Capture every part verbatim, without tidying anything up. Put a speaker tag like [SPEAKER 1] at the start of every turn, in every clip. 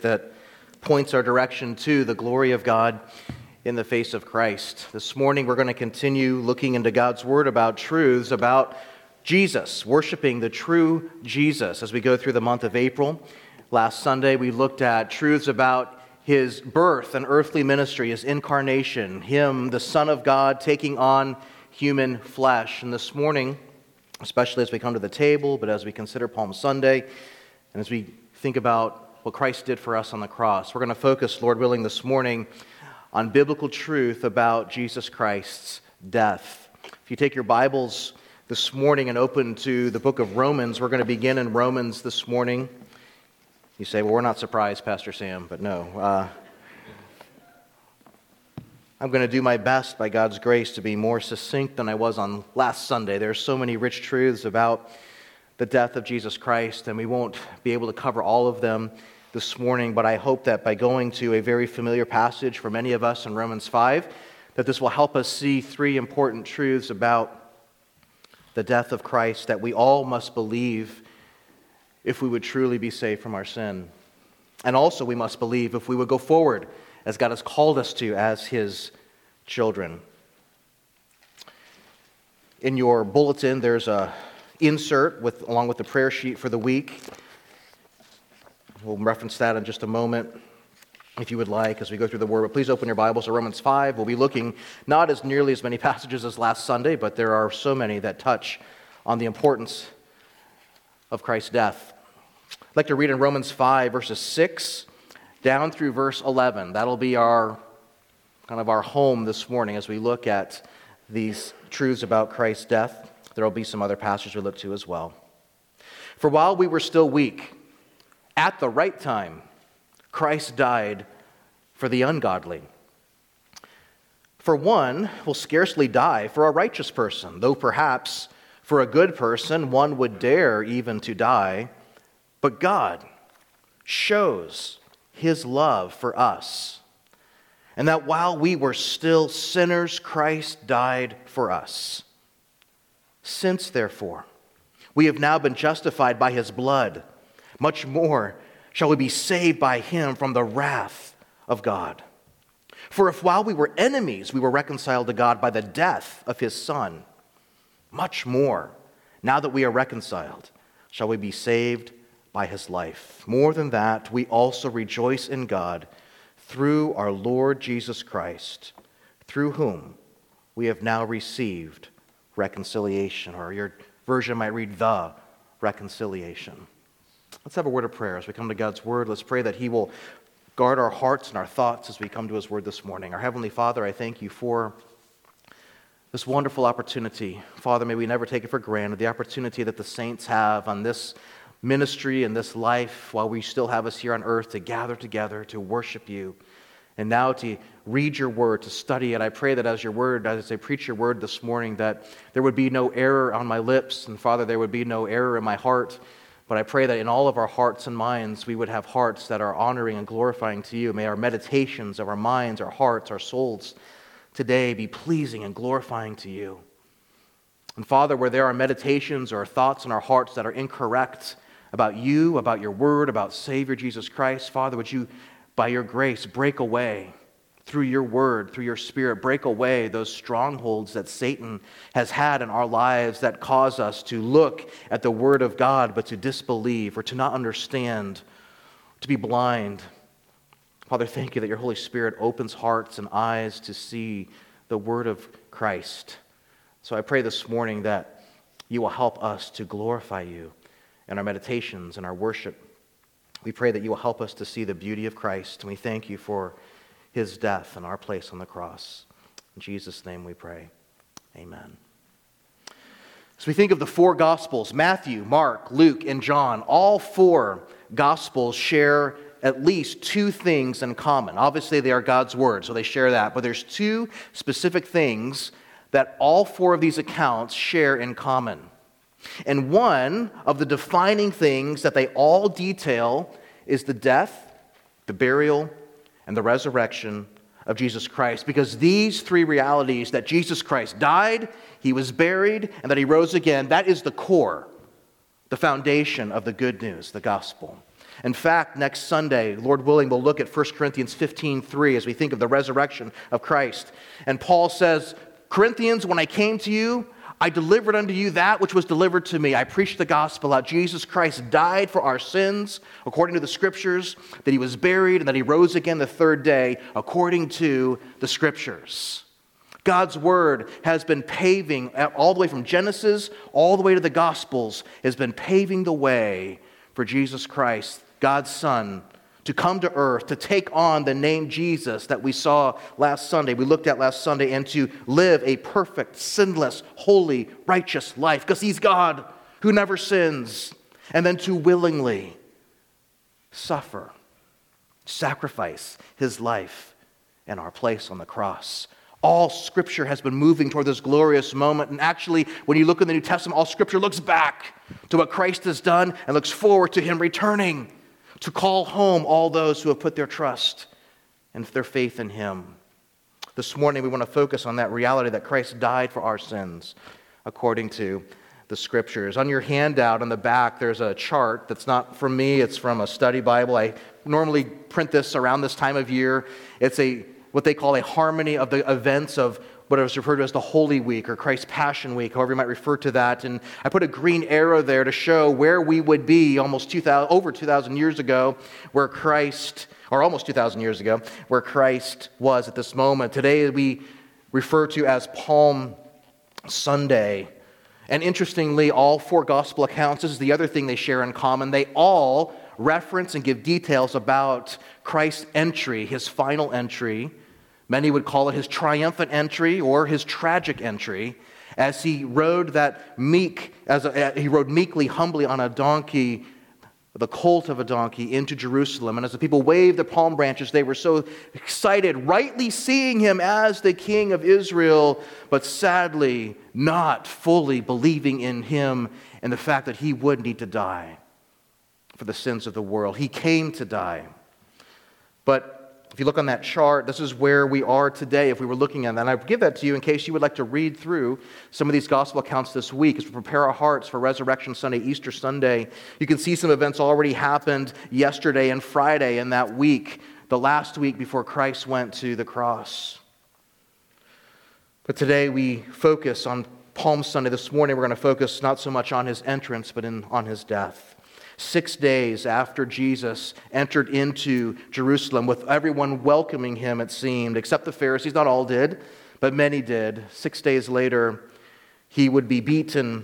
[SPEAKER 1] that points our direction to the glory of God in the face of Christ. This morning we're going to continue looking into God's Word about truths about Jesus, worshiping the true Jesus as we go through the month of April. Last Sunday we looked at truths about His birth and earthly ministry, His incarnation, Him, the Son of God, taking on human flesh. And this morning, especially as we come to the table, but as we consider Palm Sunday, and as we think about what Christ did for us on the cross, we're going to focus, Lord willing, this morning on biblical truth about Jesus Christ's death. If you take your Bibles this morning and open to the book of Romans, we're going to begin in Romans this morning. You say, well, we're not surprised, Pastor Sam, but no. Uh, I'm going to do my best by God's grace to be more succinct than I was on last Sunday. There are so many rich truths about the death of Jesus Christ, and we won't be able to cover all of them this morning, but I hope that by going to a very familiar passage for many of us in Romans five, that this will help us see three important truths about the death of Christ that we all must believe if we would truly be saved from our sin. And also we must believe if we would go forward as God has called us to as His children. In your bulletin, there's a insert with along with the prayer sheet for the week. We'll reference that in just a moment if you would like as we go through the Word. But please open your Bibles to Romans five. We'll be looking not as nearly as many passages as last Sunday, but there are so many that touch on the importance of Christ's death. I'd like to read in Romans five, verses six down through verse eleven. That'll be our kind of our home this morning as we look at these truths about Christ's death. There will be some other passages we look to as well. For while we were still weak, at the right time, Christ died for the ungodly. For one will scarcely die for a righteous person, though perhaps for a good person one would dare even to die. But God shows His love for us, and that while we were still sinners, Christ died for us. Since, therefore, we have now been justified by His blood, much more shall we be saved by Him from the wrath of God. For if while we were enemies, we were reconciled to God by the death of His Son, much more, now that we are reconciled, shall we be saved by His life. More than that, we also rejoice in God through our Lord Jesus Christ, through whom we have now received reconciliation, or your version might read the reconciliation. Let's have a word of prayer as we come to God's Word. Let's pray that He will guard our hearts and our thoughts as we come to His Word this morning. Our Heavenly Father, I thank You for this wonderful opportunity. Father, may we never take it for granted, the opportunity that the saints have on this ministry and this life while we still have us here on earth to gather together, to worship You, and now to read Your Word, to study it. I pray that as Your Word, as I preach Your Word this morning, that there would be no error on my lips, and Father, there would be no error in my heart. But I pray that in all of our hearts and minds, we would have hearts that are honoring and glorifying to You. May our meditations of our minds, our hearts, our souls today be pleasing and glorifying to You. And Father, where there are meditations or thoughts in our hearts that are incorrect about You, about Your Word, about Savior Jesus Christ, Father, would You, by Your grace, break away through Your Word, through Your Spirit, break away those strongholds that Satan has had in our lives that cause us to look at the Word of God but to disbelieve or to not understand, to be blind. Father, thank You that Your Holy Spirit opens hearts and eyes to see the Word of Christ. So I pray this morning that You will help us to glorify You in our meditations and our worship. We pray that You will help us to see the beauty of Christ, and we thank You for His death and our place on the cross. In Jesus' name we pray. Amen. As we think of the four Gospels, Matthew, Mark, Luke, and John, all four Gospels share at least two things in common. Obviously, they are God's Word, so they share that. But there's two specific things that all four of these accounts share in common. And one of the defining things that they all detail is the death, the burial, and the resurrection of Jesus Christ. Because these three realities, that Jesus Christ died, He was buried, and that He rose again, that is the core, the foundation of the good news, the gospel. In fact, next Sunday, Lord willing, we'll look at First Corinthians fifteen three as we think of the resurrection of Christ. And Paul says, Corinthians, when I came to you, I delivered unto you that which was delivered to me. I preached the gospel, how Jesus Christ died for our sins, according to the Scriptures, that he was buried, and that he rose again the third day, according to the Scriptures. God's word has been paving, all the way from Genesis, all the way to the Gospels, has been paving the way for Jesus Christ, God's Son, to come to earth, to take on the name Jesus that we saw last Sunday, we looked at last Sunday, and to live a perfect, sinless, holy, righteous life, because he's God who never sins, and then to willingly suffer, sacrifice his life in our place on the cross. All Scripture has been moving toward this glorious moment, and actually, when you look in the New Testament, all Scripture looks back to what Christ has done and looks forward to him returning to call home all those who have put their trust and their faith in him. This morning we want to focus on that reality that Christ died for our sins according to the Scriptures. On your handout on the back there's a chart that's not from me, it's from a study Bible. I normally print this around this time of year. It's a what they call a harmony of the events of what is referred to as the Holy Week or Christ's Passion Week, however you might refer to that. And I put a green arrow there to show where we would be almost two thousand, over two thousand years ago, where Christ, or almost two thousand years ago, where Christ was at this moment. Today we refer to as Palm Sunday. And interestingly, all four gospel accounts, this is the other thing they share in common, they all reference and give details about Christ's entry, his final entry. Many would call it his triumphant entry or his tragic entry, as he rode that meek, as a, he rode meekly, humbly on a donkey, the colt of a donkey, into Jerusalem. And as the people waved the palm branches, they were so excited, rightly seeing him as the King of Israel, but sadly not fully believing in him and the fact that he would need to die for the sins of the world. He came to die. But if you look on that chart, this is where we are today if we were looking at that. And I give that to you in case you would like to read through some of these gospel accounts this week as we prepare our hearts for Resurrection Sunday, Easter Sunday. You can see some events already happened yesterday and Friday in that week, the last week before Christ went to the cross. But today we focus on Palm Sunday. This morning we're going to focus not so much on his entrance, but in, on his death. Six days after Jesus entered into Jerusalem, with everyone welcoming him, it seemed, except the Pharisees. Not all did, but many did. Six days later, he would be beaten,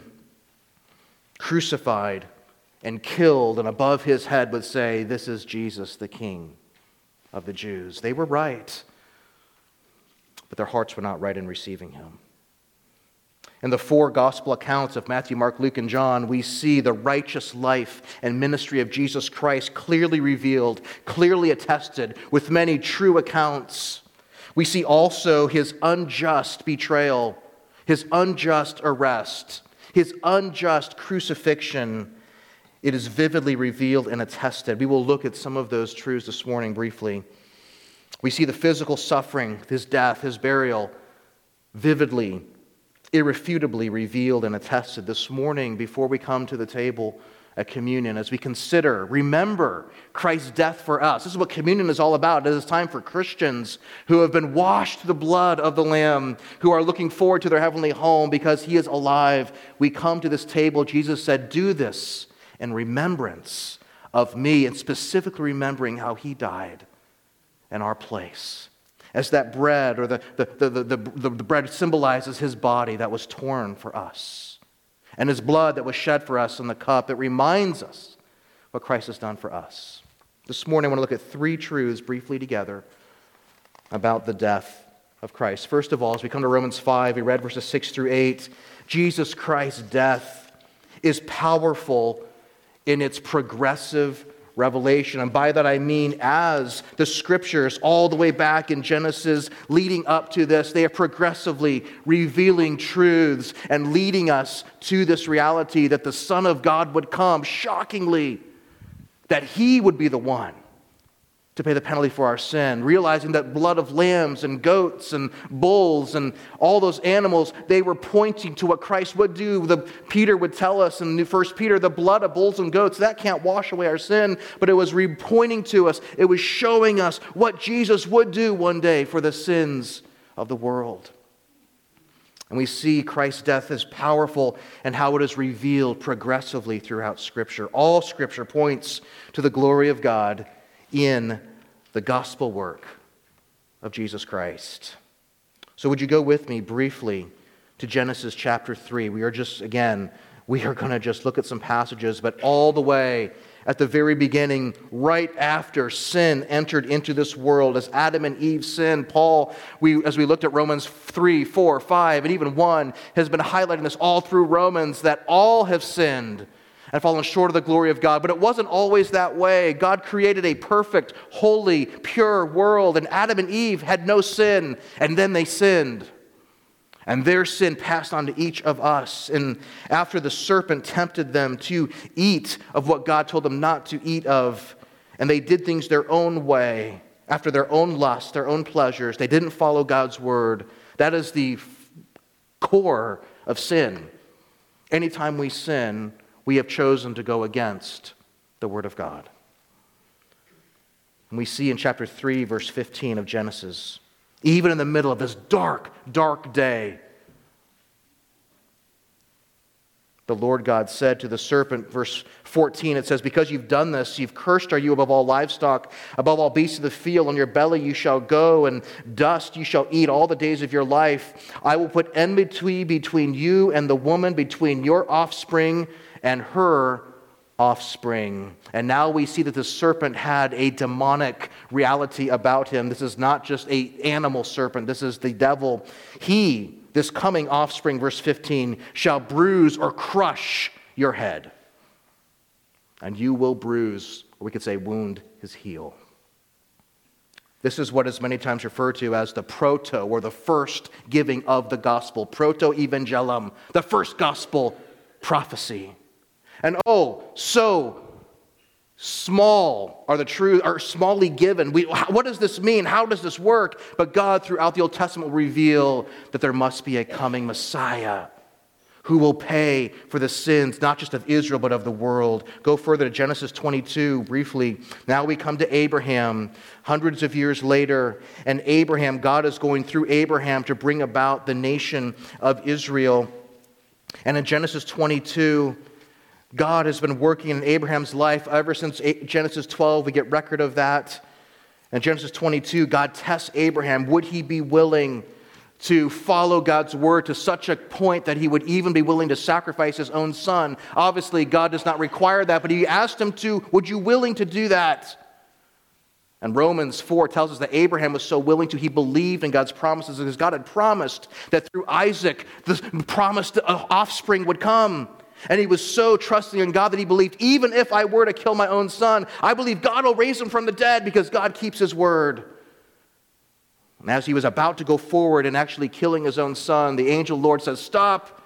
[SPEAKER 1] crucified, and killed, and above his head would say, "This is Jesus, the King of the Jews." They were right, but their hearts were not right in receiving him. In the four gospel accounts of Matthew, Mark, Luke, and John, we see the righteous life and ministry of Jesus Christ clearly revealed, clearly attested, with many true accounts. We see also his unjust betrayal, his unjust arrest, his unjust crucifixion. It is vividly revealed and attested. We will look at some of those truths this morning briefly. We see the physical suffering, his death, his burial, vividly, irrefutably revealed and attested this morning before we come to the table at communion, as we consider, remember Christ's death for us. This is what communion is all about. It is time for Christians who have been washed in the blood of the Lamb, who are looking forward to their heavenly home because he is alive. We come to this table. Jesus said, "Do this in remembrance of me," and specifically remembering how he died in our place. As that bread, or the, the, the, the, the, the bread symbolizes his body that was torn for us, and his blood that was shed for us in the cup. It reminds us what Christ has done for us. This morning I want to look at three truths briefly together about the death of Christ. First of all, as we come to Romans five, we read verses six through eight. Jesus Christ's death is powerful in its progressive revelation. And by that I mean, as the Scriptures, all the way back in Genesis, leading up to this, they are progressively revealing truths and leading us to this reality that the Son of God would come, shockingly, that he would be the one to pay the penalty for our sin, realizing that blood of lambs and goats and bulls and all those animals, they were pointing to what Christ would do. The Peter would tell us in First Peter, the blood of bulls and goats, that can't wash away our sin, but it was re- pointing to us. It was showing us what Jesus would do one day for the sins of the world. And we see Christ's death as powerful and how it is revealed progressively throughout Scripture. All Scripture points to the glory of God in the gospel work of Jesus Christ. So would you go with me briefly to Genesis chapter three? We are just, again, we are going to just look at some passages, but all the way at the very beginning, right after sin entered into this world, as Adam and Eve sinned, Paul, we, as we looked at Romans three, four, five, and even one, has been highlighting this all through Romans, that all have sinned and fallen short of the glory of God. But it wasn't always that way. God created a perfect, holy, pure world, and Adam and Eve had no sin, and then they sinned. And their sin passed on to each of us. And after the serpent tempted them to eat of what God told them not to eat of, and they did things their own way, after their own lust, their own pleasures, they didn't follow God's word. That is the core of sin. Anytime we sin, we have chosen to go against the word of God. And we see in chapter three, verse fifteen of Genesis, even in the middle of this dark, dark day, the Lord God said to the serpent, verse fourteen, it says, because you've done this, you've cursed are you above all livestock, above all beasts of the field, on your belly you shall go, and dust you shall eat all the days of your life. I will put enmity between you and the woman, between your offspring and her offspring. And now we see that the serpent had a demonic reality about him. This is not just an animal serpent. This is the devil. He, this coming offspring, verse fifteen, shall bruise or crush your head. And you will bruise, or we could say wound, his heel. This is what is many times referred to as the proto, or the first giving of the gospel. Proto-evangelium, the first gospel prophecy. And oh, so small are the truth, are smallly given. We, what does this mean? How does this work? But God, throughout the Old Testament, will reveal that there must be a coming Messiah who will pay for the sins, not just of Israel, but of the world. Go further to Genesis twenty-two, briefly. Now we come to Abraham, hundreds of years later, and Abraham, God is going through Abraham to bring about the nation of Israel. And in Genesis twenty-two, God has been working in Abraham's life ever since Genesis twelve. We get record of that. In Genesis twenty-two, God tests Abraham. Would he be willing to follow God's word to such a point that he would even be willing to sacrifice his own son? Obviously, God does not require that, but he asked him to, would you willing to do that? And Romans four tells us that Abraham was so willing to, he believed in God's promises because God had promised that through Isaac, the promised offspring would come. And he was so trusting in God that he believed, even if I were to kill my own son, I believe God will raise him from the dead because God keeps his word. And as he was about to go forward and actually killing his own son, the angel Lord says, stop.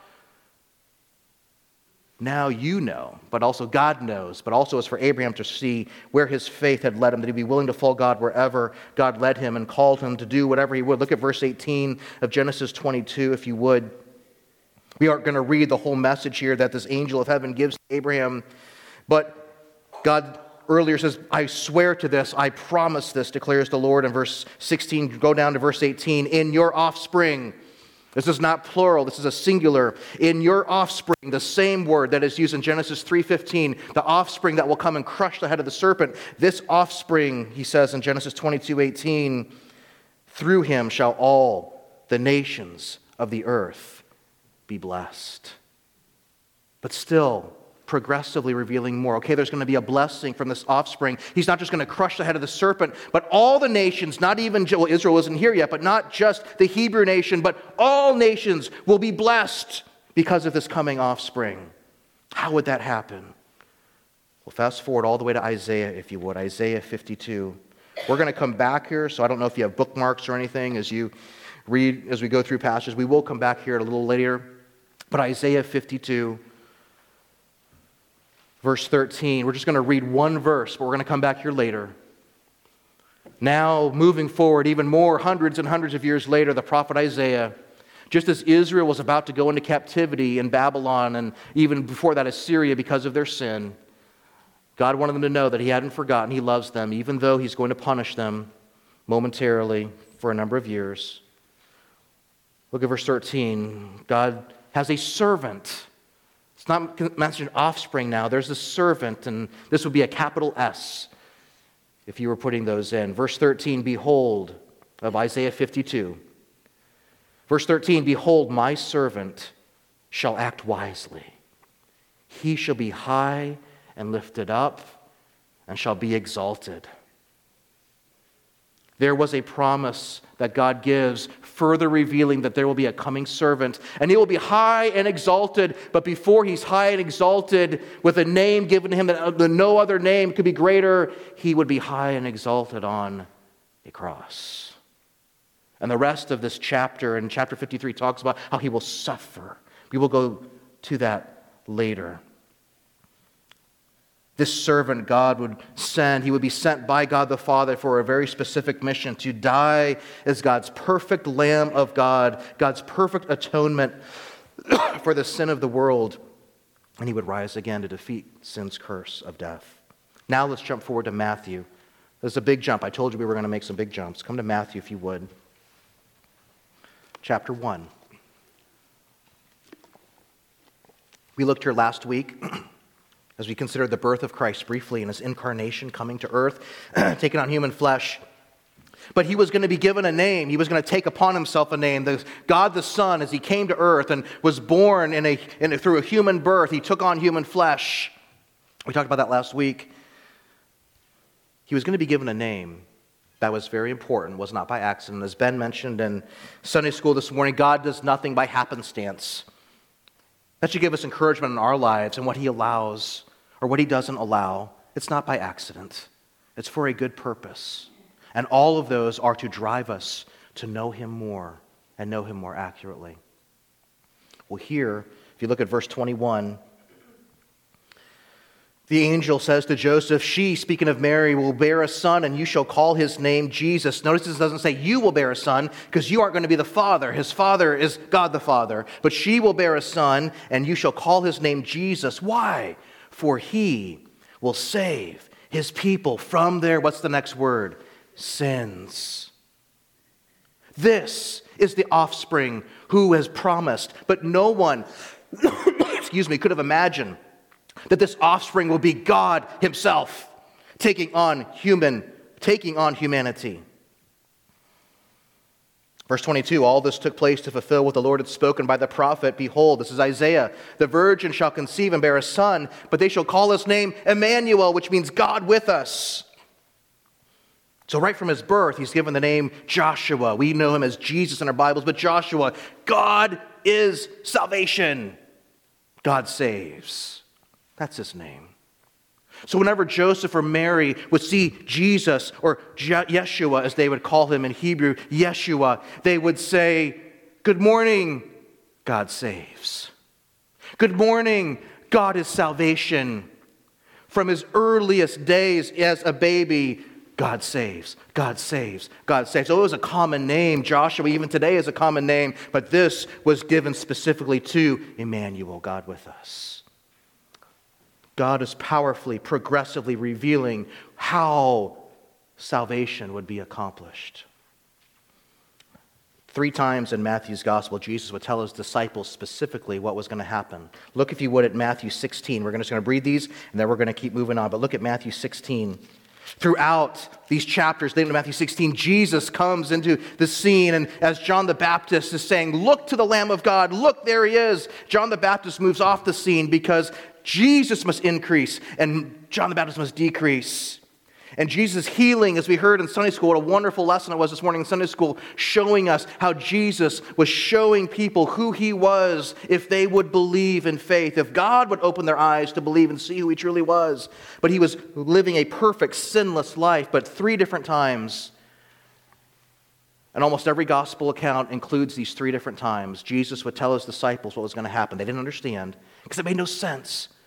[SPEAKER 1] Now you know, but also God knows, but also it's for Abraham to see where his faith had led him, that he'd be willing to follow God wherever God led him and called him to do whatever he would. Look at verse eighteen of Genesis twenty-two, if you would. We aren't going to read the whole message here that this angel of heaven gives to Abraham, but God earlier says, I swear to this, I promise this, declares the Lord. In verse sixteen, go down to verse eighteen, in your offspring. This is not plural, this is a singular. In your offspring, the same word that is used in Genesis three fifteen, the offspring that will come and crush the head of the serpent. This offspring, he says in Genesis twenty-two eighteen, through him shall all the nations of the earth be blessed. But still, progressively revealing more. Okay, there's going to be a blessing from this offspring. He's not just going to crush the head of the serpent, but all the nations, not even, well, Israel isn't here yet, but not just the Hebrew nation, but all nations will be blessed because of this coming offspring. How would that happen? Well, fast forward all the way to Isaiah, if you would, Isaiah fifty-two. We're going to come back here, so I don't know if you have bookmarks or anything as you read, as we go through passages. We will come back here a little later. But Isaiah fifty-two, verse thirteen, we're just going to read one verse, but we're going to come back here later. Now, moving forward, even more, hundreds and hundreds of years later, the prophet Isaiah, just as Israel was about to go into captivity in Babylon, and even before that Assyria because of their sin, God wanted them to know that He hadn't forgotten. He loves them, even though He's going to punish them momentarily for a number of years. Look at verse thirteen. God has a servant. It's not mentioned offspring now. There's a servant, and this would be a capital S if you were putting those in. Verse thirteen, behold, of Isaiah fifty-two. Verse thirteen, behold, my servant shall act wisely. He shall be high and lifted up and shall be exalted. There was a promise that God gives, further revealing that there will be a coming servant, and he will be high and exalted, but before he's high and exalted with a name given to him that no other name could be greater, he would be high and exalted on a cross. And the rest of this chapter, in chapter fifty-three, talks about how he will suffer. We will go to that later. This servant God would send, he would be sent by God the Father for a very specific mission, to die as God's perfect Lamb of God, God's perfect atonement for the sin of the world, and he would rise again to defeat sin's curse of death. Now let's jump forward to Matthew. There's a big jump. I told you we were going to make some big jumps. Come to Matthew if you would. Chapter one. We looked here last week as we considered the birth of Christ briefly and his incarnation, coming to earth, taking on human flesh. But he was going to be given a name. He was going to take upon himself a name. The, God the Son, as he came to earth and was born in a, in a, through a human birth, he took on human flesh. We talked about that last week. He was going to be given a name that was very important, was not by accident. As Ben mentioned in Sunday school this morning, God does nothing by happenstance. That should give us encouragement in our lives and what he allows or what he doesn't allow. It's not by accident. It's for a good purpose. And all of those are to drive us to know him more and know him more accurately. Well, here, if you look at verse twenty-one, the angel says to Joseph, she, speaking of Mary, will bear a son, and you shall call his name Jesus. Notice this doesn't say you will bear a son, because you aren't going to be the father. His father is God the Father. But she will bear a son, and you shall call his name Jesus. Why? For he will save his people from their, what's the next word? Sins. This is the offspring who has promised, but no one, excuse me, could have imagined that this offspring will be God himself taking on human, taking on humanity. Verse twenty-two, all this took place to fulfill what the Lord had spoken by the prophet. Behold, this is Isaiah. The virgin shall conceive and bear a son, but they shall call his name Emmanuel, which means God with us. So right from his birth, he's given the name Joshua. We know him as Jesus in our Bibles, but Joshua, God is salvation. God saves. That's his name. So whenever Joseph or Mary would see Jesus, or Yeshua as they would call him in Hebrew, Yeshua, they would say, good morning, God saves. Good morning, God is salvation. From his earliest days as a baby, God saves, God saves, God saves. So it was a common name. Joshua even today is a common name, but this was given specifically to Emmanuel, God with us. God is powerfully, progressively revealing how salvation would be accomplished. Three times in Matthew's gospel, Jesus would tell his disciples specifically what was going to happen. Look, if you would, at Matthew sixteen. We're just going to read these, and then we're going to keep moving on. But look at Matthew sixteen. Throughout these chapters, in Matthew sixteen, Jesus comes into the scene, and as John the Baptist is saying, look to the Lamb of God, look, there he is. John the Baptist moves off the scene because Jesus must increase and John the Baptist must decrease. And Jesus' healing, as we heard in Sunday school, what a wonderful lesson it was this morning in Sunday school, showing us how Jesus was showing people who he was if they would believe in faith, if God would open their eyes to believe and see who he truly was. But he was living a perfect, sinless life, but three different times. And almost every gospel account includes these three different times. Jesus would tell his disciples what was going to happen. They didn't understand because it made no sense.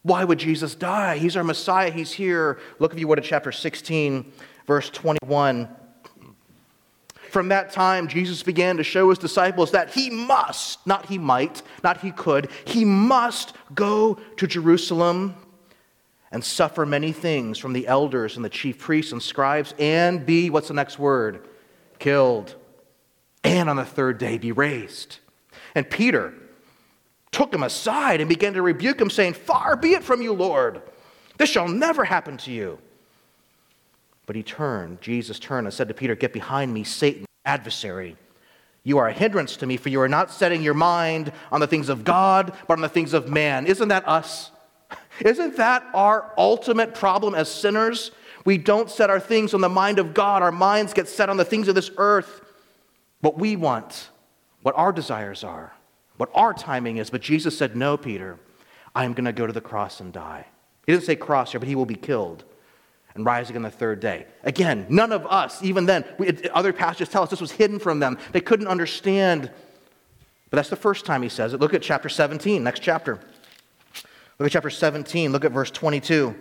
[SPEAKER 1] Why would Jesus die? He's our Messiah. He's here. Look, if you would, at chapter sixteen, verse twenty-one. From that time, Jesus began to show his disciples that he must, not he might, not he could, he must go to Jerusalem and suffer many things from the elders and the chief priests and scribes, and be, what's the next word? Killed. And on the third day be raised. And Peter took him aside and began to rebuke him, saying, "Far be it from you, Lord. This shall never happen to you." But he turned, Jesus turned and said to Peter, "Get behind me, Satan, adversary. You are a hindrance to me, for you are not setting your mind on the things of God, but on the things of man." Isn't that us? Isn't that our ultimate problem as sinners? We don't set our things on the mind of God. Our minds get set on the things of this earth, what we want, what our desires are, what our timing is. But Jesus said, "No, Peter, I'm going to go to the cross and die." He didn't say cross here, but he will be killed and rise again the third day. Again, none of us, even then, we, other passages tell us this was hidden from them. They couldn't understand. But that's the first time he says it. Look at chapter seventeen, next chapter. Look at chapter seventeen, look at verse twenty-two.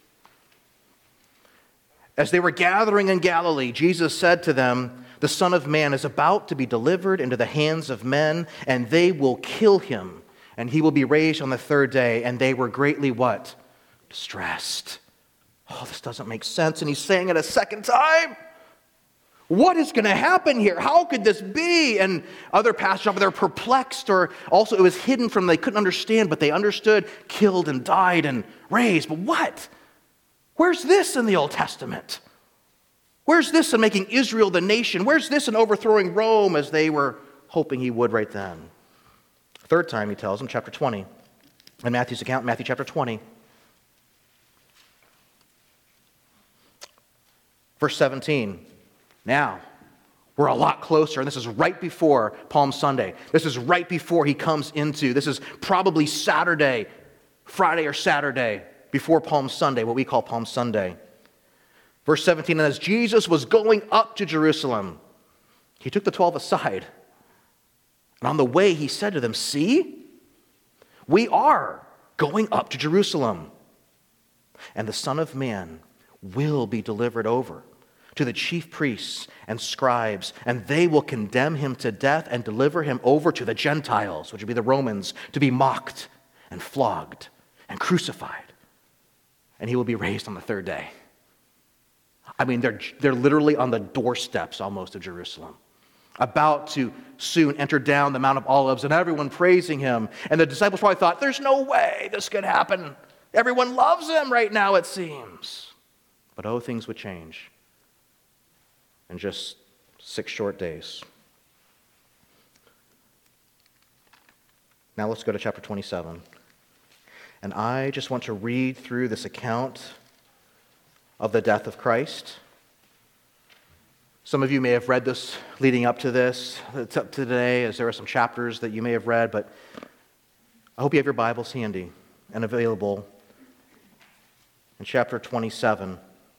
[SPEAKER 1] As they were gathering in Galilee, Jesus said to them, "The Son of Man is about to be delivered into the hands of men, and they will kill him, and he will be raised on the third day." And they were greatly what? Distressed. Oh, this doesn't make sense. And he's saying it a second time. What is going to happen here? How could this be? And other pastors, they're perplexed, or also it was hidden from them. They couldn't understand, but they understood, killed and died and raised. But what? Where's this in the Old Testament? Where's this in making Israel the nation? Where's this in overthrowing Rome, as they were hoping he would right then? Third time he tells them, chapter twenty. In Matthew's account, Matthew chapter twenty. Verse seventeen. Now, we're a lot closer, and this is right before Palm Sunday. This is right before he comes into, this is probably Saturday, Friday or Saturday, before Palm Sunday, what we call Palm Sunday. Verse seventeen, and as Jesus was going up to Jerusalem, he took the twelve aside. And on the way he said to them, "See, we are going up to Jerusalem, and the Son of Man will be delivered over to the chief priests and scribes, and they will condemn him to death and deliver him over to the Gentiles," which would be the Romans, "to be mocked and flogged and crucified. And he will be raised on the third day." I mean, they're, they're literally on the doorsteps almost of Jerusalem, about to soon enter down the Mount of Olives, and everyone praising him. And the disciples probably thought, there's no way this could happen. Everyone loves him right now, it seems. But oh, things would change in just six short days. Now let's go to chapter twenty-seven. And I just want to read through this account of the death of Christ. Some of you may have read this leading up to this, it's up to today, as there are some chapters that you may have read, but I hope you have your Bibles handy and available. In chapter twenty-seven,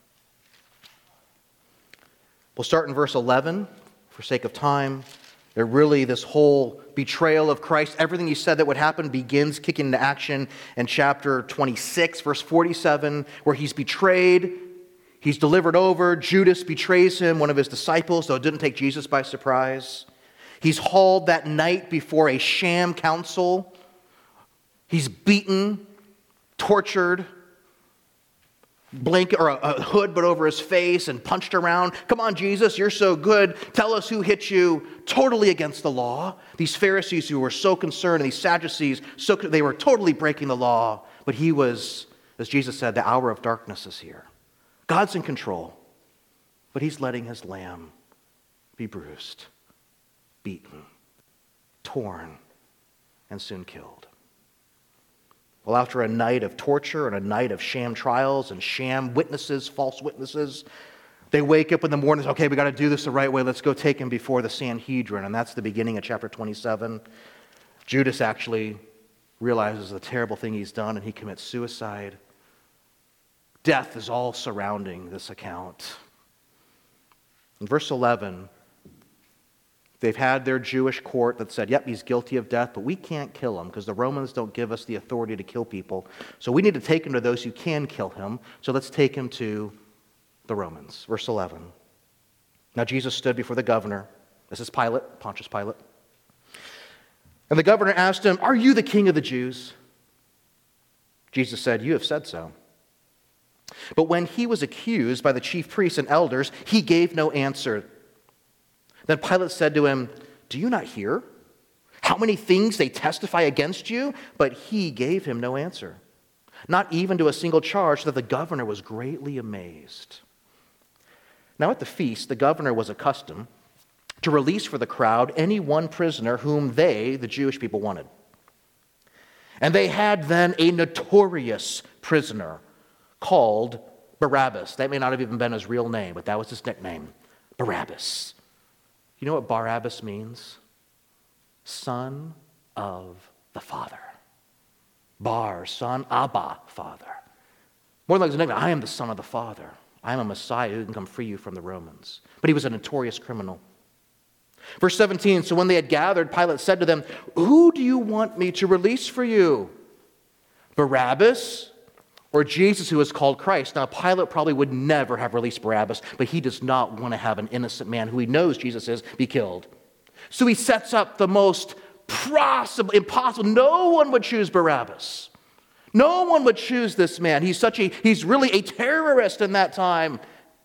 [SPEAKER 1] we'll start in verse eleven, for sake of time. There really, this whole betrayal of Christ, everything he said that would happen begins kicking into action in chapter twenty-six, verse forty-seven, where he's betrayed, he's delivered over, Judas betrays him, one of his disciples, though it didn't take Jesus by surprise. He's hauled that night before a sham council. He's beaten, tortured, blanket or a, a hood but over his face and punched around. Come on, Jesus, you're so good. Tell us who hit you. Totally against the law. These Pharisees who were so concerned, and these Sadducees, so they were totally breaking the law. But he was, as Jesus said, the hour of darkness is here. God's in control, but he's letting his lamb be bruised, beaten, torn, and soon killed. Well, after a night of torture and a night of sham trials and sham witnesses, false witnesses, they wake up in the morning and say, okay, we got to do this the right way. Let's go take him before the Sanhedrin. And that's the beginning of chapter twenty-seven. Judas actually realizes the terrible thing he's done, and he commits suicide. Death is all surrounding this account. In verse eleven, They've had their Jewish court that said, yep, he's guilty of death, but we can't kill him because the Romans don't give us the authority to kill people. So we need to take him to those who can kill him. So let's take him to the Romans. Verse eleven. Now Jesus stood before the governor. This is Pilate, Pontius Pilate. And the governor asked him, are you the king of the Jews? Jesus said, you have said so. But when he was accused by the chief priests and elders, he gave no answer. Then Pilate said to him, do you not hear how many things they testify against you? But he gave him no answer, not even to a single charge, so that the governor was greatly amazed. Now at the feast, the governor was accustomed to release for the crowd any one prisoner whom they, the Jewish people, wanted. And they had then a notorious prisoner called Barabbas. That may not have even been his real name, but that was his nickname, Barabbas. You know what Barabbas means? Son of the Father. Bar, son, Abba, Father. More like his nickname, I am the Son of the Father. I am a Messiah who can come free you from the Romans. But he was a notorious criminal. Verse seventeen, so when they had gathered, Pilate said to them, who do you want me to release for you? Barabbas or Jesus, who is called Christ? Now, Pilate probably would never have released Barabbas, but he does not want to have an innocent man who he knows Jesus is be killed. So he sets up the most possible, impossible. No one would choose Barabbas. No one would choose this man. He's such a, he's really a terrorist in that time.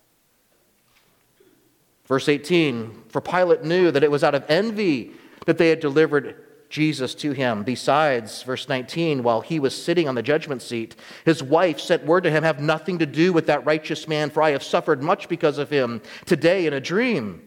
[SPEAKER 1] Verse eighteen, for Pilate knew that it was out of envy that they had delivered Jesus to him. Besides, verse nineteen, while he was sitting on the judgment seat, his wife sent word to him, have nothing to do with that righteous man, for I have suffered much because of him today in a dream.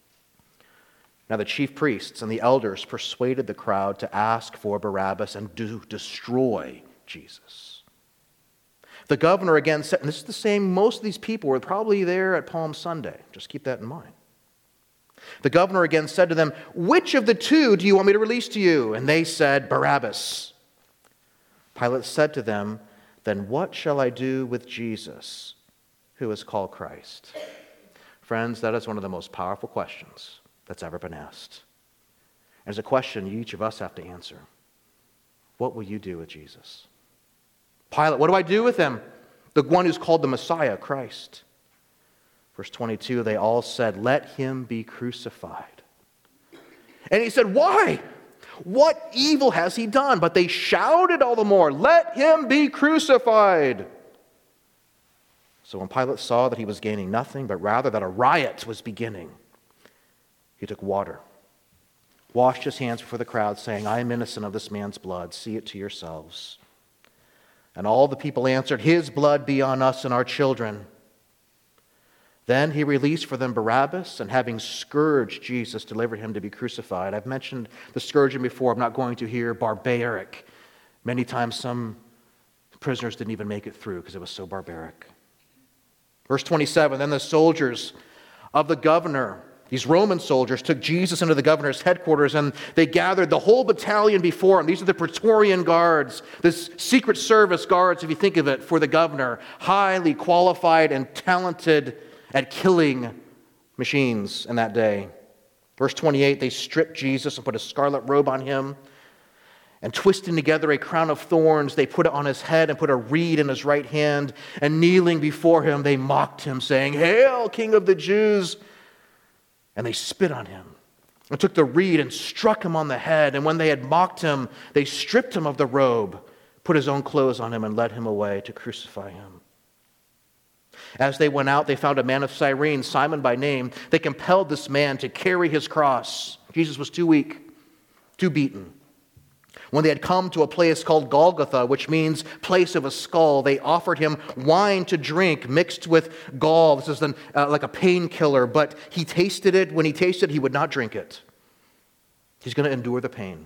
[SPEAKER 1] Now the chief priests and the elders persuaded the crowd to ask for Barabbas and to destroy Jesus. The governor again said, and this is the same, most of these people were probably there at Palm Sunday. Just keep that in mind. The governor again said to them, which of the two do you want me to release to you? And they said, Barabbas. Pilate said to them, then what shall I do with Jesus, who is called Christ? Friends, that is one of the most powerful questions that's ever been asked. And it's a question each of us have to answer. What will you do with Jesus? Pilate, what do I do with him? The one who's called the Messiah, Christ. Verse twenty-two, they all said, let him be crucified. And he said, why? What evil has he done? But they shouted all the more, let him be crucified. So when Pilate saw that he was gaining nothing, but rather that a riot was beginning, he took water, washed his hands before the crowd, saying, I am innocent of this man's blood. See it to yourselves. And all the people answered, his blood be on us and our children. Then he released for them Barabbas, and having scourged Jesus, delivered him to be crucified. I've mentioned the scourging before. I'm not going to here. Barbaric. Many times some prisoners didn't even make it through because it was so barbaric. Verse twenty-seven, then the soldiers of the governor, these Roman soldiers, took Jesus into the governor's headquarters, and they gathered the whole battalion before him. These are the Praetorian guards, this Secret Service guards, if you think of it, for the governor. Highly qualified and talented at killing machines in that day. Verse twenty-eight, they stripped Jesus and put a scarlet robe on him, and twisting together a crown of thorns, they put it on his head and put a reed in his right hand, and kneeling before him, they mocked him, saying, Hail, King of the Jews! And they spit on him and took the reed and struck him on the head. And when they had mocked him, they stripped him of the robe, put his own clothes on him, and led him away to crucify him. As they went out, they found a man of Cyrene, Simon by name. They compelled this man to carry his cross. Jesus was too weak, too beaten. When they had come to a place called Golgotha, which means place of a skull, they offered him wine to drink mixed with gall. This is an, uh, like a painkiller, but he tasted it. When he tasted it, he would not drink it. He's going to endure the pain.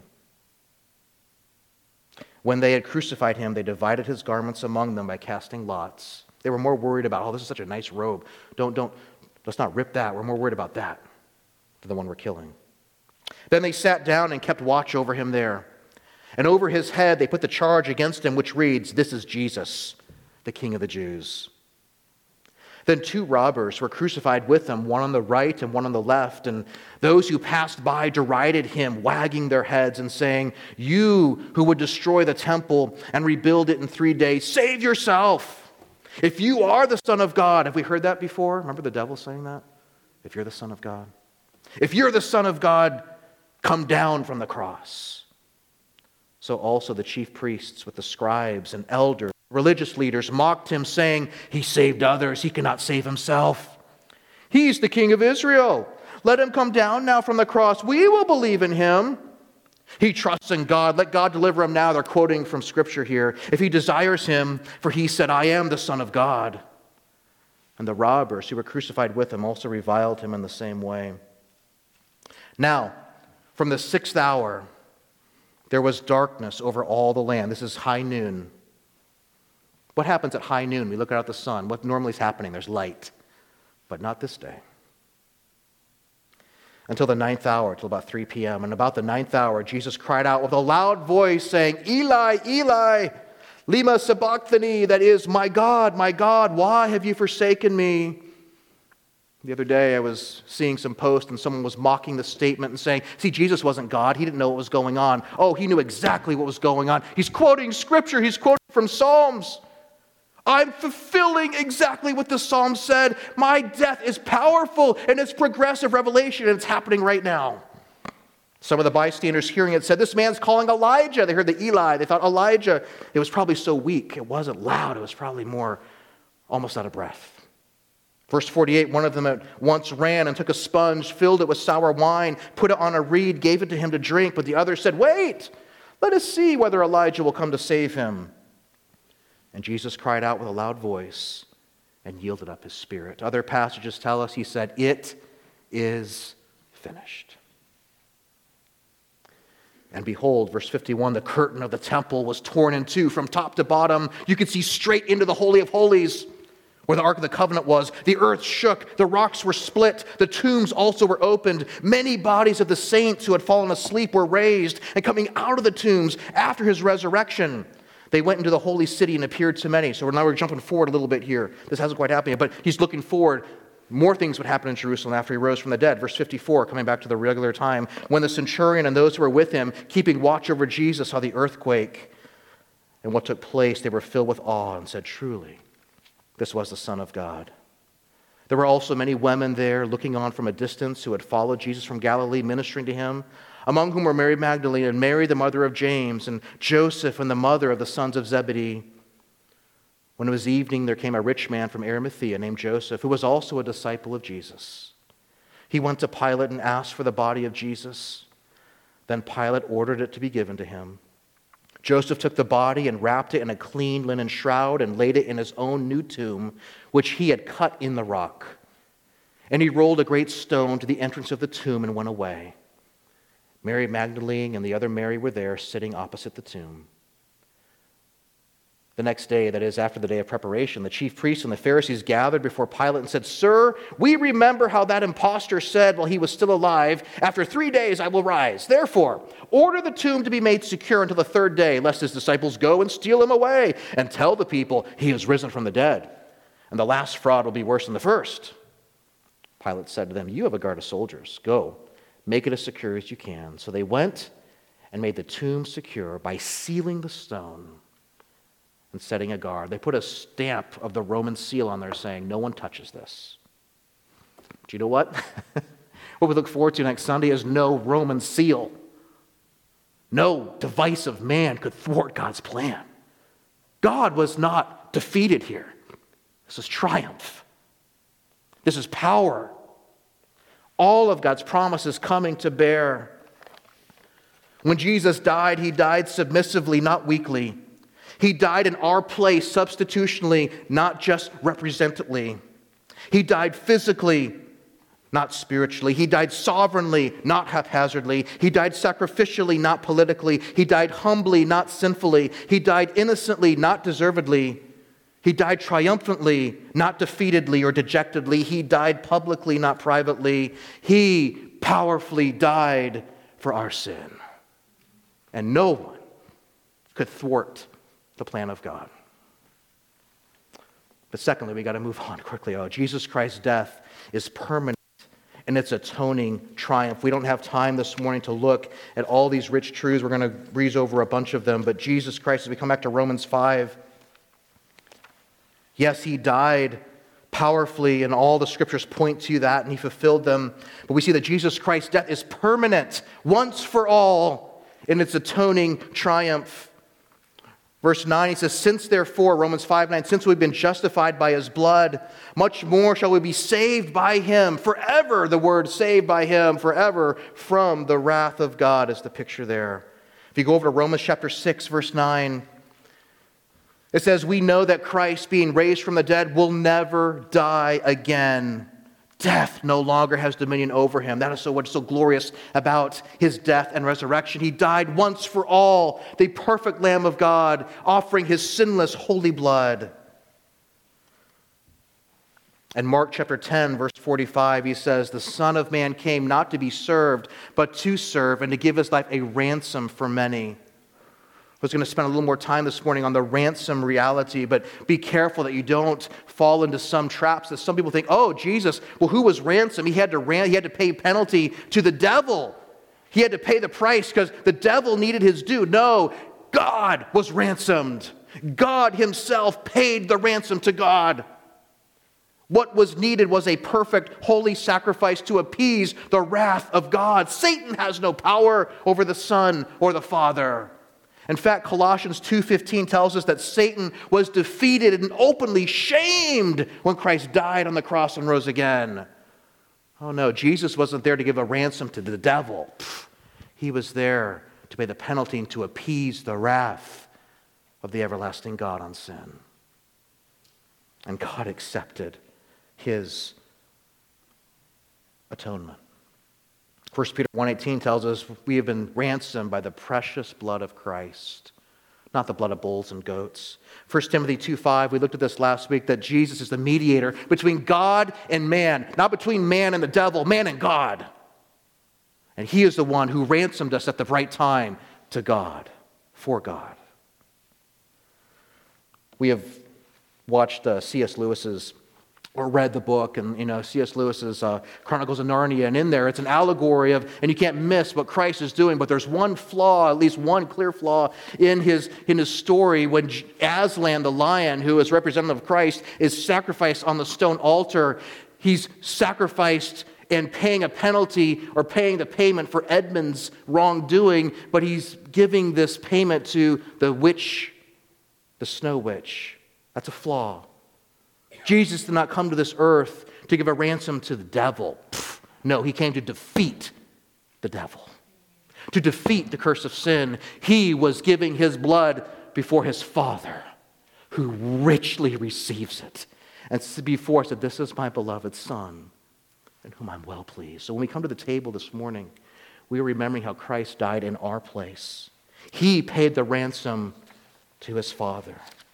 [SPEAKER 1] When they had crucified him, they divided his garments among them by casting lots. They were more worried about, oh, this is such a nice robe. Don't, don't, let's not rip that. We're more worried about that than the one we're killing. Then they sat down and kept watch over him there. And over his head they put the charge against him, which reads, This is Jesus, the King of the Jews. Then two robbers were crucified with him, one on the right and one on the left. And those who passed by derided him, wagging their heads and saying, "You who would destroy the temple and rebuild it in three days, save yourself. If you are the Son of God." Have we heard that before? Remember the devil saying that? If you're the Son of God. If you're the Son of God, come down from the cross. So also the chief priests with the scribes and elders, religious leaders, mocked him, saying, "He saved others, he cannot save himself. He's the King of Israel. Let him come down now from the cross. We will believe in him. He trusts in God. Let God deliver him now." They're quoting from Scripture here. "If he desires him, for he said, 'I am the Son of God.'" And the robbers who were crucified with him also reviled him in the same way. Now, from the sixth hour, there was darkness over all the land. This is high noon. What happens at high noon? We look out at the sun. What normally is happening? There's light. But not this day. Until the ninth hour, till about three p.m. And about the ninth hour, Jesus cried out with a loud voice, saying, "Eli, Eli, lema sabachthani," that is, "My God, my God, why have you forsaken me?" The other day, I was seeing some posts, and someone was mocking the statement and saying, "See, Jesus wasn't God. He didn't know what was going on." Oh, he knew exactly what was going on. He's quoting Scripture. He's quoting from Psalms. I'm fulfilling exactly what the Psalm said. My death is powerful, and it's progressive revelation, and it's happening right now. Some of the bystanders hearing it said, "This man's calling Elijah." They heard the Eli. They thought Elijah. It was probably so weak. It wasn't loud. It was probably more almost out of breath. Verse forty-eight, one of them at once ran and took a sponge, filled it with sour wine, put it on a reed, gave it to him to drink. But the other said, "Wait, let us see whether Elijah will come to save him." And Jesus cried out with a loud voice and yielded up his spirit. Other passages tell us he said, "It is finished." And behold, verse fifty-one, the curtain of the temple was torn in two from top to bottom. You could see straight into the Holy of Holies, where the Ark of the Covenant was. The earth shook, the rocks were split, the tombs also were opened. Many bodies of the saints who had fallen asleep were raised, and coming out of the tombs after his resurrection, they went into the holy city and appeared to many. So now we're jumping forward a little bit here. This hasn't quite happened yet, but he's looking forward. More things would happen in Jerusalem after he rose from the dead. Verse fifty-four, coming back to the regular time, when the centurion and those who were with him, keeping watch over Jesus, saw the earthquake and what took place, they were filled with awe and said, "Truly, this was the Son of God." There were also many women there looking on from a distance who had followed Jesus from Galilee, ministering to him, among whom were Mary Magdalene and Mary, the mother of James, and Joseph and the mother of the sons of Zebedee. When it was evening, there came a rich man from Arimathea named Joseph, who was also a disciple of Jesus. He went to Pilate and asked for the body of Jesus. Then Pilate ordered it to be given to him. Joseph took the body and wrapped it in a clean linen shroud and laid it in his own new tomb, which he had cut in the rock. And he rolled a great stone to the entrance of the tomb and went away. Mary Magdalene and the other Mary were there, sitting opposite the tomb. The next day, that is, after the day of preparation, the chief priests and the Pharisees gathered before Pilate and said, "Sir, we remember how that impostor said while he was still alive, 'After three days I will rise.' Therefore, order the tomb to be made secure until the third day, lest his disciples go and steal him away, and tell the people he has risen from the dead. And the last fraud will be worse than the first." Pilate said to them, "You have a guard of soldiers. Go, make it as secure as you can." So they went and made the tomb secure by sealing the stone and setting a guard. They put a stamp of the Roman seal on there saying, "No one touches this." Do you know what? What we look forward to next Sunday is no Roman seal. No device of man could thwart God's plan. God was not defeated here. This is triumph. This is power. All of God's promises coming to bear. When Jesus died, he died submissively, not weakly. He died in our place substitutionally, not just representatively. He died physically, not spiritually. He died sovereignly, not haphazardly. He died sacrificially, not politically. He died humbly, not sinfully. He died innocently, not deservedly. He died triumphantly, not defeatedly or dejectedly. He died publicly, not privately. He powerfully died for our sin. And no one could thwart the plan of God. But secondly, we got to move on quickly. Oh, Jesus Christ's death is permanent in its atoning triumph. We don't have time this morning to look at all these rich truths. We're going to breeze over a bunch of them. But Jesus Christ, as we come back to Romans five, yes, he died powerfully, and all the scriptures point to that, and he fulfilled them. But we see that Jesus Christ's death is permanent, once for all, in its atoning triumph. Verse nine, he says, since therefore, Romans five nine, since we've been justified by his blood, much more shall we be saved by him, forever, the word saved by him, forever from the wrath of God is the picture there. If you go over to Romans chapter six, verse nine, it says, we know that Christ, being raised from the dead, will never die again. Death no longer has dominion over him. That is so what's so glorious about his death and resurrection. He died once for all, the perfect Lamb of God, offering his sinless holy blood. And Mark chapter ten, verse forty-five, he says, the Son of Man came not to be served, but to serve and to give his life a ransom for many. I was going to spend a little more time this morning on the ransom reality, but be careful that you don't fall into some traps that some people think, oh, Jesus, well, who was ransom? He had to ran- he had to pay penalty to the devil. He had to pay the price because the devil needed his due. No, God was ransomed. God himself paid the ransom to God. What was needed was a perfect, holy sacrifice to appease the wrath of God. Satan has no power over the Son or the Father. In fact, Colossians two fifteen tells us that Satan was defeated and openly shamed when Christ died on the cross and rose again. Oh no, Jesus wasn't there to give a ransom to the devil. He was there to pay the penalty and to appease the wrath of the everlasting God on sin. And God accepted his atonement. First Peter one eighteen tells us we have been ransomed by the precious blood of Christ, not the blood of bulls and goats. First Timothy two five, we looked at this last week, that Jesus is the mediator between God and man, not between man and the devil, man and God. And he is the one who ransomed us at the right time to God, for God. We have watched uh, C S Lewis's or read the book, and you know, C S Lewis's uh, Chronicles of Narnia, and in there it's an allegory of, and you can't miss what Christ is doing, but there's one flaw, at least one clear flaw in his in his story when Aslan, the lion, who is representative of Christ, is sacrificed on the stone altar. He's sacrificed and paying a penalty or paying the payment for Edmund's wrongdoing, but he's giving this payment to the witch, the snow witch. That's a flaw. Jesus did not come to this earth to give a ransom to the devil. No, he came to defeat the devil, to defeat the curse of sin. He was giving his blood before his Father, who richly receives it. And before said, this is my beloved Son, in whom I'm well pleased. So when we come to the table this morning, we are remembering how Christ died in our place. He paid the ransom to his Father.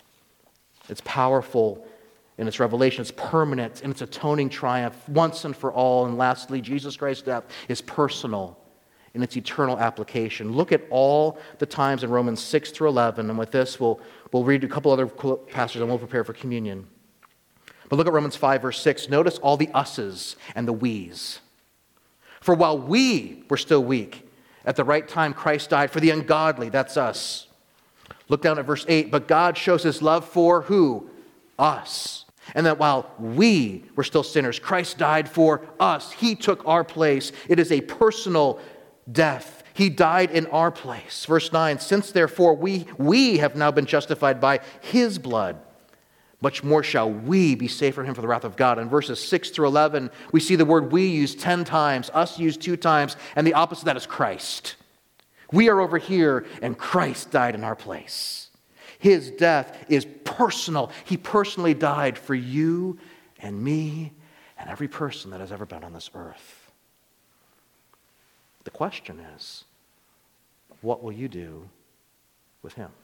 [SPEAKER 1] It's powerful in its revelation, it's permanent in its atoning triumph once and for all. And lastly, Jesus Christ's death is personal in its eternal application. Look at all the times in Romans six through eleven, and with this we'll, we'll read a couple other passages and we'll prepare for communion. But look at Romans five verse six. Notice all the us's and the we's. For while we were still weak, at the right time Christ died for the ungodly, that's us. Look down at verse eight. But God shows his love for who? Us. And that while we were still sinners, Christ died for us. He took our place. It is a personal death. He died in our place. Verse nine, since therefore we, we have now been justified by his blood, much more shall we be saved from him for the wrath of God. In verses six through eleven, we see the word we used ten times, us used two times, and the opposite of that is Christ. We are over here, and Christ died in our place. His death is personal. He personally died for you and me and every person that has ever been on this earth. The question is, what will you do with him?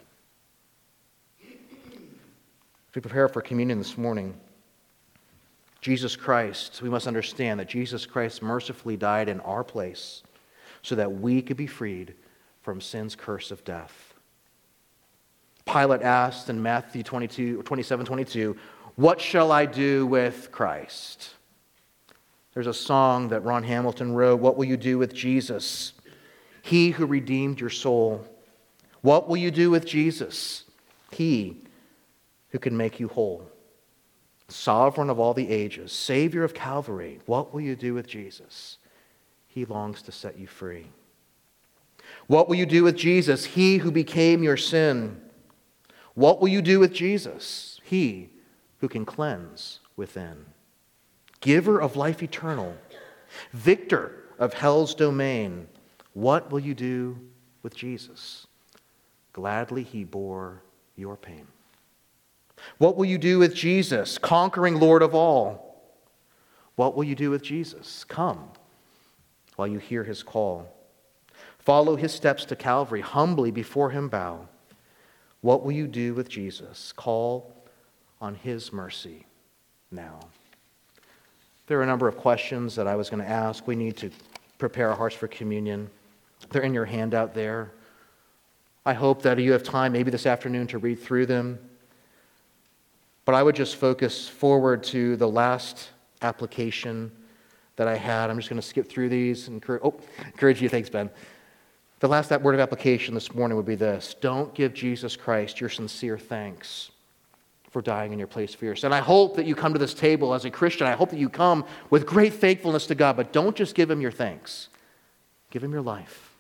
[SPEAKER 1] As we prepare for communion this morning, Jesus Christ, we must understand that Jesus Christ mercifully died in our place so that we could be freed from sin's curse of death. Pilate asked in Matthew twenty-two, twenty-seven, twenty-two, What shall I do with Christ? There's a song that Ron Hamilton wrote, what will you do with Jesus? He who redeemed your soul. What will you do with Jesus? He who can make you whole. Sovereign of all the ages, Savior of Calvary. What will you do with Jesus? He longs to set you free. What will you do with Jesus? He who became your sin. What will you do with Jesus? He who can cleanse within. Giver of life eternal, victor of hell's domain. What will you do with Jesus? Gladly he bore your pain. What will you do with Jesus, conquering Lord of all? What will you do with Jesus? Come while you hear his call. Follow his steps to Calvary, humbly before him bow. What will you do with Jesus? Call on his mercy now. There are a number of questions that I was going to ask. We need to prepare our hearts for communion. They're in your handout there. I hope that you have time, maybe this afternoon, to read through them. But I would just focus forward to the last application that I had. I'm just going to skip through these and encourage, oh, encourage you. Thanks, Ben. The last word of application this morning would be this. Don't give Jesus Christ your sincere thanks for dying in your place for your sin. I hope that you come to this table as a Christian. I hope that you come with great thankfulness to God, but don't just give him your thanks. Give him your life.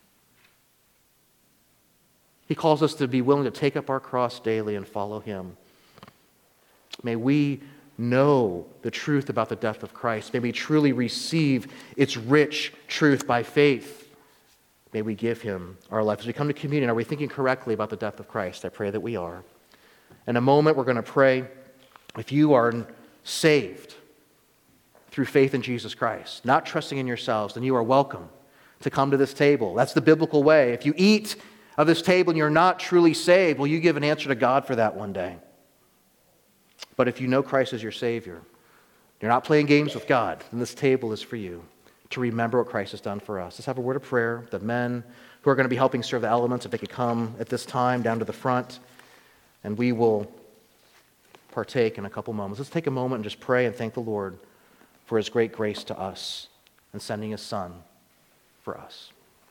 [SPEAKER 1] He calls us to be willing to take up our cross daily and follow him. May we know the truth about the death of Christ. May we truly receive its rich truth by faith. May we give him our life. As we come to communion, are we thinking correctly about the death of Christ? I pray that we are. In a moment, we're going to pray. If you are saved through faith in Jesus Christ, not trusting in yourselves, then you are welcome to come to this table. That's the biblical way. If you eat of this table and you're not truly saved, will you give an answer to God for that one day? But if you know Christ as your Savior, you're not playing games with God, then this table is for you to remember what Christ has done for us. Let's have a word of prayer. The men who are going to be helping serve the elements, if they could come at this time down to the front, and we will partake in a couple moments. Let's take a moment and just pray and thank the Lord for his great grace to us and sending his Son for us.